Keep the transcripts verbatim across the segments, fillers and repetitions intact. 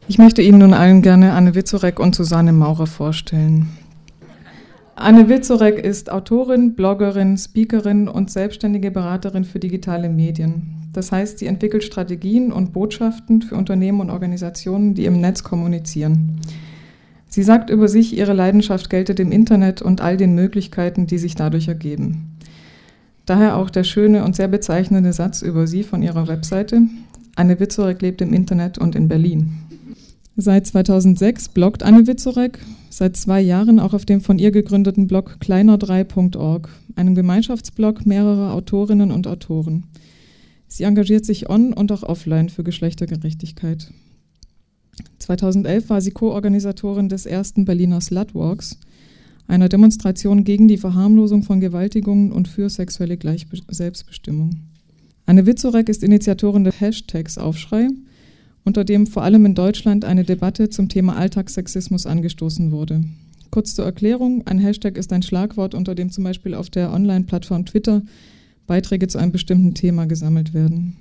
Ich möchte Ihnen nun allen gerne Anne Wieczorek und Susanne Maurer vorstellen. Anne Wieczorek ist Autorin, Bloggerin, Speakerin und selbstständige Beraterin für digitale Medien. Das heißt, sie entwickelt Strategien und Botschaften für Unternehmen und Organisationen, die im Netz kommunizieren. Sie sagt über sich, ihre Leidenschaft gelte dem Internet und all den Möglichkeiten, die sich dadurch ergeben. Daher auch der schöne und sehr bezeichnende Satz über sie von ihrer Webseite: Anne Wieczorek lebt im Internet und in Berlin. Seit zweitausendsechs bloggt Anne Wieczorek, seit zwei Jahren auch auf dem von ihr gegründeten Blog kleiner drei punkt org, einem Gemeinschaftsblog mehrerer Autorinnen und Autoren. Sie engagiert sich on- und auch offline für Geschlechtergerechtigkeit. zweitausendelf war sie Co-Organisatorin des ersten Berliner Slutwalks, einer Demonstration gegen die Verharmlosung von Gewaltigungen und für sexuelle Gleichbe- Selbstbestimmung. Anne Wieczorek ist Initiatorin des Hashtags Aufschrei, unter dem vor allem in Deutschland eine Debatte zum Thema Alltagssexismus angestoßen wurde. Kurz zur Erklärung: Ein Hashtag ist ein Schlagwort, unter dem zum Beispiel auf der Online-Plattform Twitter Beiträge zu einem bestimmten Thema gesammelt werden.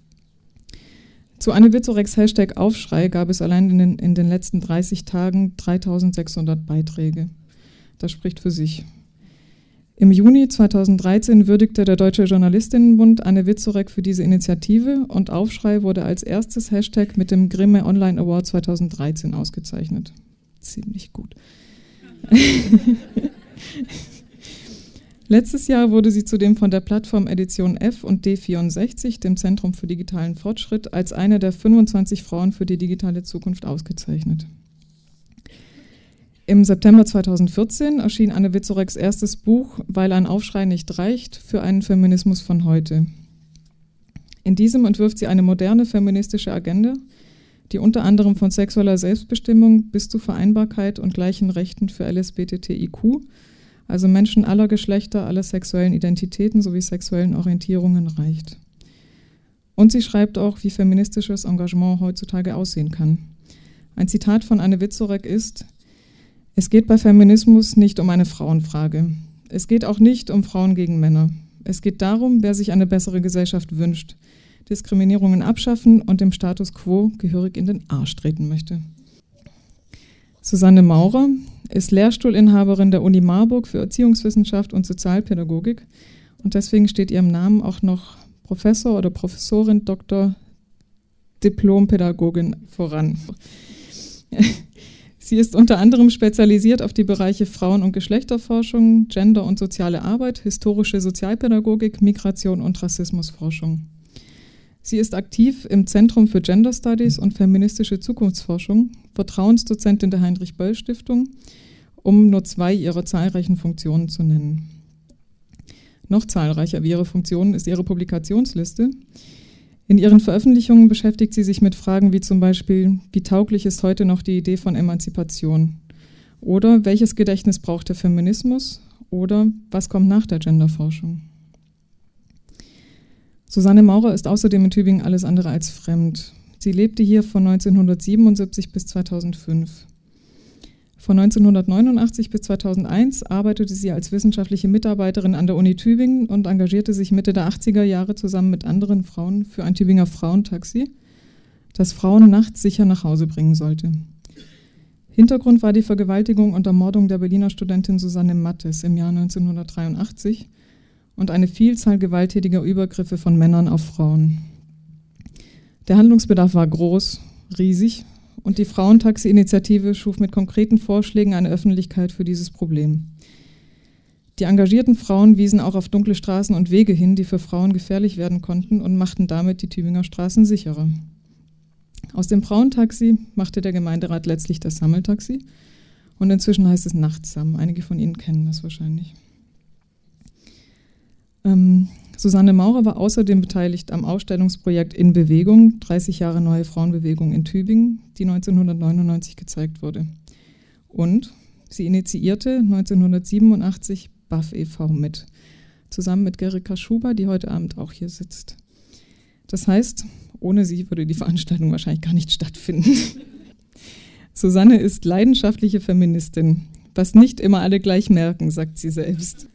Zu Anne Wieczoreks Hashtag Aufschrei gab es allein in den, in den letzten dreißig Tagen dreitausendsechshundert Beiträge. Das spricht für sich. Im Juni zweitausenddreizehn würdigte der Deutsche Journalistinnenbund Anne Wieczorek für diese Initiative und Aufschrei wurde als erstes Hashtag mit dem Grimme Online Award zweitausenddreizehn ausgezeichnet. Ziemlich gut. Letztes Jahr wurde sie zudem von der Plattform Edition F und D vierundsechzig, dem Zentrum für digitalen Fortschritt, als eine der fünfundzwanzig Frauen für die digitale Zukunft ausgezeichnet. Im September zweitausendvierzehn erschien Anne Wieczoreks erstes Buch Weil ein Aufschrei nicht reicht, für einen Feminismus von heute. In diesem entwirft sie eine moderne feministische Agenda, die unter anderem von sexueller Selbstbestimmung bis zu Vereinbarkeit und gleichen Rechten für L S B T T I Q, also Menschen aller Geschlechter, aller sexuellen Identitäten sowie sexuellen Orientierungen, reicht. Und sie schreibt auch, wie feministisches Engagement heutzutage aussehen kann. Ein Zitat von Anne Wieczorek ist: Es geht bei Feminismus nicht um eine Frauenfrage. Es geht auch nicht um Frauen gegen Männer. Es geht darum, wer sich eine bessere Gesellschaft wünscht, Diskriminierungen abschaffen und dem Status quo gehörig in den Arsch treten möchte. Susanne Maurer ist Lehrstuhlinhaberin der Uni Marburg für Erziehungswissenschaft und Sozialpädagogik und deswegen steht ihrem Namen auch noch Professor oder Professorin Doktor Diplompädagogin voran. Sie ist unter anderem spezialisiert auf die Bereiche Frauen- und Geschlechterforschung, Gender- und soziale Arbeit, historische Sozialpädagogik, Migration und Rassismusforschung. Sie ist aktiv im Zentrum für Gender Studies und feministische Zukunftsforschung, Vertrauensdozentin der Heinrich-Böll-Stiftung, um nur zwei ihrer zahlreichen Funktionen zu nennen. Noch zahlreicher wie ihre Funktionen ist ihre Publikationsliste. In ihren Veröffentlichungen beschäftigt sie sich mit Fragen wie zum Beispiel: Wie tauglich ist heute noch die Idee von Emanzipation? Oder welches Gedächtnis braucht der Feminismus? Oder was kommt nach der Genderforschung? Susanne Maurer ist außerdem in Tübingen alles andere als fremd. Sie lebte hier von neunzehnhundertsiebenundsiebzig bis zweitausendfünf. Von neunzehnhundertneunundachtzig bis zweitausendeins arbeitete sie als wissenschaftliche Mitarbeiterin an der Uni Tübingen und engagierte sich Mitte der achtziger Jahre zusammen mit anderen Frauen für ein Tübinger Frauentaxi, das Frauen nachts sicher nach Hause bringen sollte. Hintergrund war die Vergewaltigung und Ermordung der Berliner Studentin Susanne Mattes im Jahr neunzehnhundertdreiundachtzig und eine Vielzahl gewalttätiger Übergriffe von Männern auf Frauen. Der Handlungsbedarf war groß, riesig, und die Frauentaxi-Initiative schuf mit konkreten Vorschlägen eine Öffentlichkeit für dieses Problem. Die engagierten Frauen wiesen auch auf dunkle Straßen und Wege hin, die für Frauen gefährlich werden konnten, und machten damit die Tübinger Straßen sicherer. Aus dem Frauentaxi machte der Gemeinderat letztlich das Sammeltaxi und inzwischen heißt es Nachtsam. Einige von Ihnen kennen das wahrscheinlich. Ähm, Susanne Maurer war außerdem beteiligt am Ausstellungsprojekt In Bewegung, dreißig Jahre Neue Frauenbewegung in Tübingen, die neunzehnhundertneunundneunzig gezeigt wurde. Und sie initiierte neunzehnhundertsiebenundachtzig B A F e V mit, zusammen mit Gerika Schuber, die heute Abend auch hier sitzt. Das heißt, ohne sie würde die Veranstaltung wahrscheinlich gar nicht stattfinden. Susanne ist leidenschaftliche Feministin, was nicht immer alle gleich merken, sagt sie selbst.